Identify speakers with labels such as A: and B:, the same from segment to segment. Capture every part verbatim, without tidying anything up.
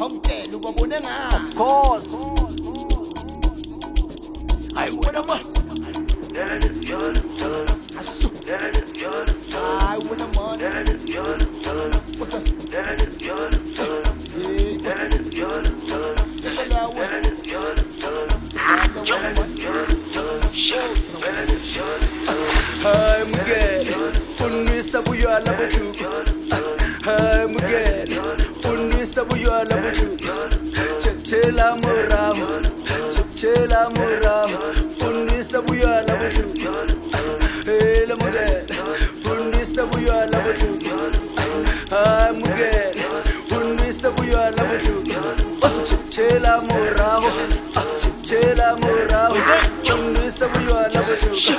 A: Of course.
B: I wanna man. I wanna man. What's up? I'm good. Unisa buyala buju. I'm good. Unisa buyala buju. Chela morao. Chela morao. Unisa buyala buju. Hela mugel. Unisa buyala buju. I'm good. Unisa buyala buju. Chela morao. Chela morao. Unisa buyala buju.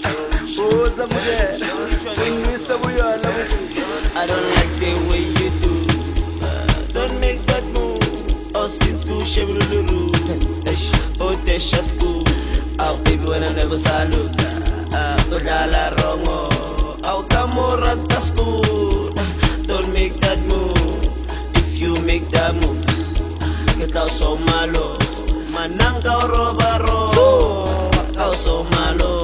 C: I don't like the way you do. Uh, don't make that move. Oh, since school, Chevrolet. Oh, Tesha school. Oh, baby, when I never saw look. Ah, Udala Rongo. Oh, Kamorata school. Don't make that move. If you make that move, get out so malo. Mananga Robaro. Out so malo.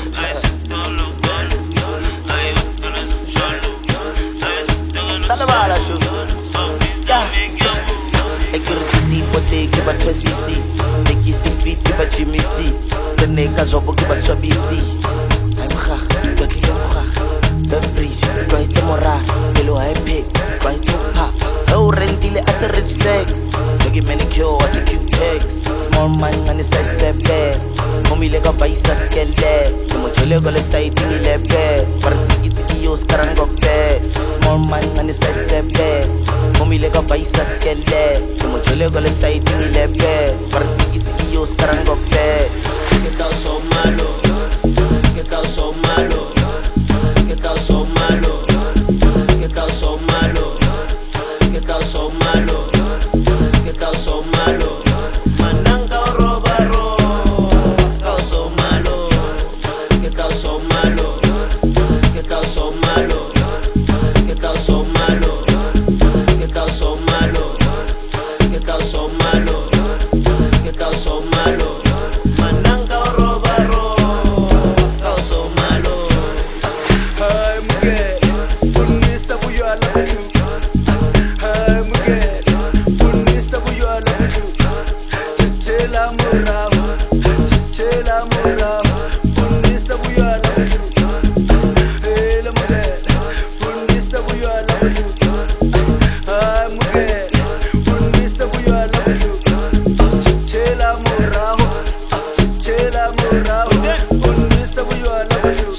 A: Salabala chu. Yeah. Ekiriti pote kiba twesisi. Ekisi fit kiba chimisi. Tene kazobo kiba swabisi. I'm kha, kakile mukha. The fridge, try to morar. Kilo I pick, try to pop. Oh, rentile as a rich sex. Logi manicure as a cute text. Small man and it's a sepe. Mommy lega paisa skele. Como chole gole side ni lepe. Partiki tiki yo skarango pe. Small man and it's a sepe. Mommy lega paisa skele. Como chole gole side ni lepe. Partiki tiki yo skarango pe.
C: Que tal so malo? Que tal so malo? Que tal so malo? Que tal so malo? Que tal so malo? Que tal so malo? Mananga robaro. Tal so malo. Que tal so malo? Que tal so malo? Que tal so malo? Que tal so malo? Que tal so malo? Que tal so malo? Mananga robaro. Tal so malo.
B: I'm good. Unisa buyala buju. I'm good. Unisa buyala buju. Chela morao. Chela morao. Unisa buyala buju. Hela mugel. Unisa buyala buju. I'm good. Unisa buyala buju. Chela morao. Chela morao. Unisa buyala buju.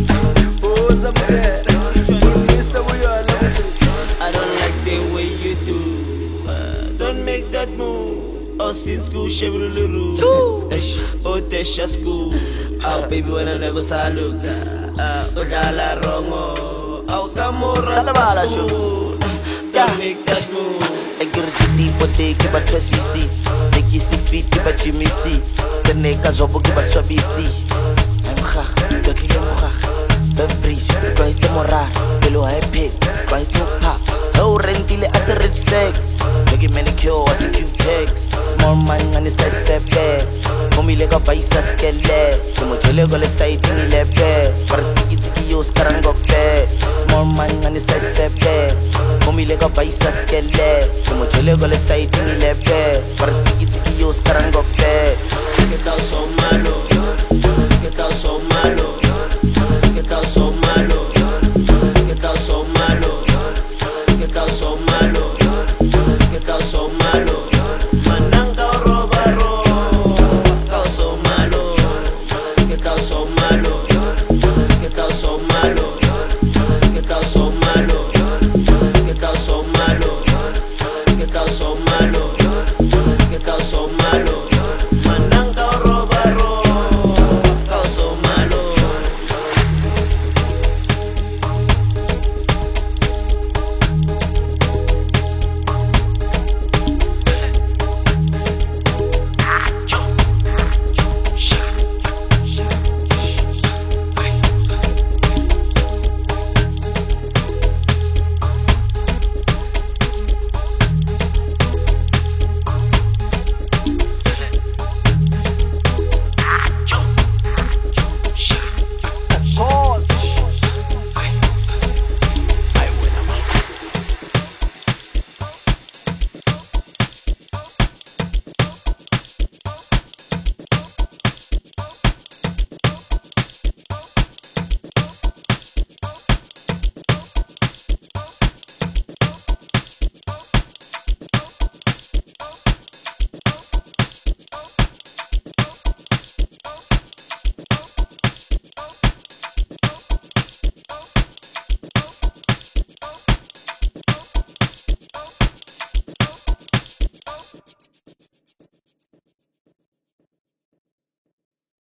C: I don't like the way you do. Uh, don't make that move. Oh, since school, Chevrolet. Oh, Tesha school. Oh, baby, when I never saw look. Uh, Udala Rongo. Oh, Kamorata school. Don't make that move.
A: Ekiriti pote kiba twesisi. Ekisi fit kiba chimisi. Tene kazobo kiba swabisi. I'm kha, kakile mukha. The fridge, try to morar. Kilo I pick, try to pop. Oh, rentile as a rich sex. Logi manicure as a cute text. Small man and it's a sepe. Mommy lega paisa skele. Como chole gole side ni lepe. Partiki tiki yo skarango pe. Small man and it's a sepe. Mommy lega paisa skele. Como chole gole side ni lepe. Partiki tiki yo skarango pe.
C: Que tal so